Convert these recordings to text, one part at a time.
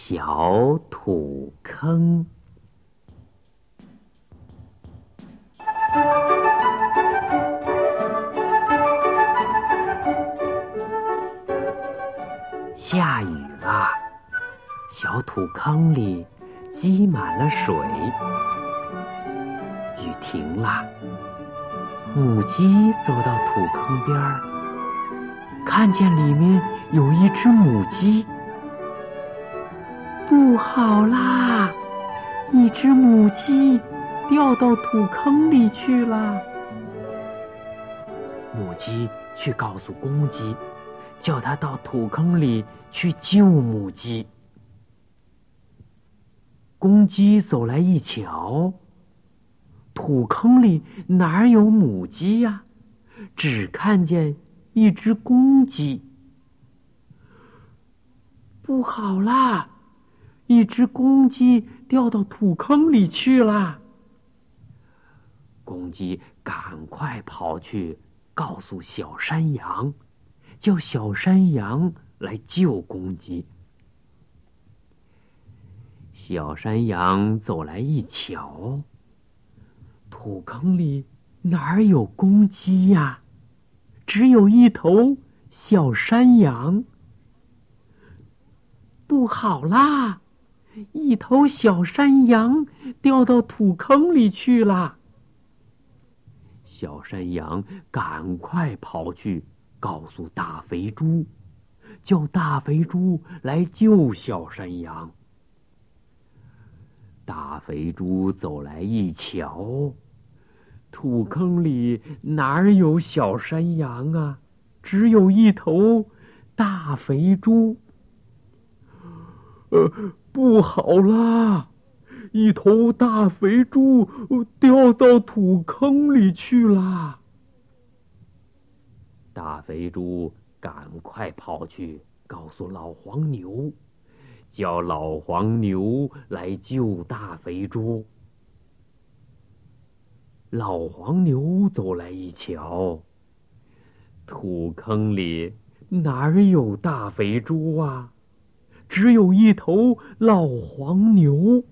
小土坑。下雨了，小土坑里积满了水。雨停了，母鸡走到土坑边儿，看见里面有一只母鸡。不好啦，一只母鸡掉到土坑里去了。母鸡去告诉公鸡，叫它到土坑里去救母鸡。公鸡走来一瞧，土坑里哪有母鸡呀？只看见一只公鸡。不好啦，一只公鸡掉到土坑里去了。公鸡赶快跑去告诉小山羊，叫小山羊来救公鸡。小山羊走来一瞧，土坑里哪有公鸡呀？只有一头小山羊。不好啦，一头小山羊掉到土坑里去了。小山羊赶快跑去告诉大肥猪，叫大肥猪来救小山羊。大肥猪走来一瞧，土坑里哪有小山羊啊？只有一头大肥猪。不好啦，一头大肥猪掉到土坑里去啦。大肥猪赶快跑去告诉老黄牛，叫老黄牛来救大肥猪。老黄牛走来一瞧，土坑里哪有大肥猪啊？只有一头老黄牛。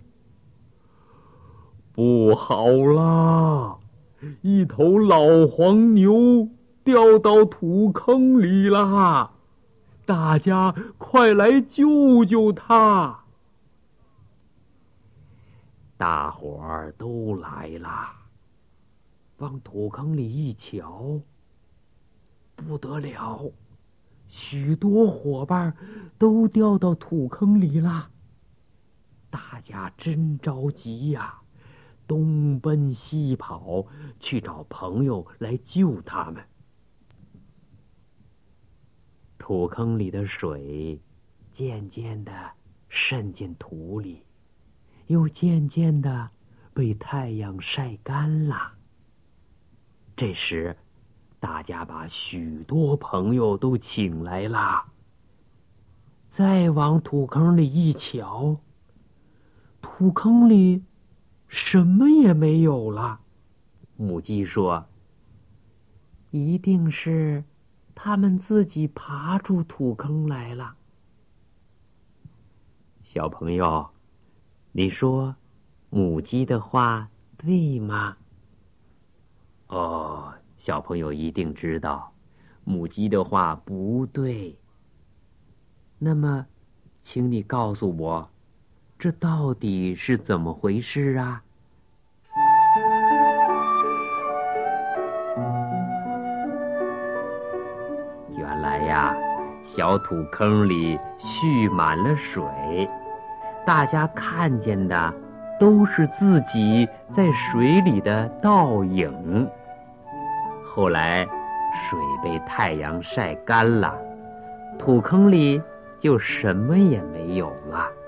不好啦，一头老黄牛掉到土坑里啦！大家快来救救它！大伙儿都来啦，往土坑里一瞧，不得了，许多伙伴都掉到土坑里啦。大家真着急呀，东奔西跑去找朋友来救他们。土坑里的水渐渐地渗进土里，又渐渐地被太阳晒干了。这时大家把许多朋友都请来啦。再往土坑里一瞧，土坑里什么也没有了。母鸡说：“一定是他们自己爬出土坑来了。”小朋友，你说母鸡的话对吗？哦，小朋友一定知道，母鸡的话不对。那么，请你告诉我，这到底是怎么回事啊？原来呀，小土坑里蓄满了水，大家看见的都是自己在水里的倒影。后来水被太阳晒干了，土坑里就什么也没有了。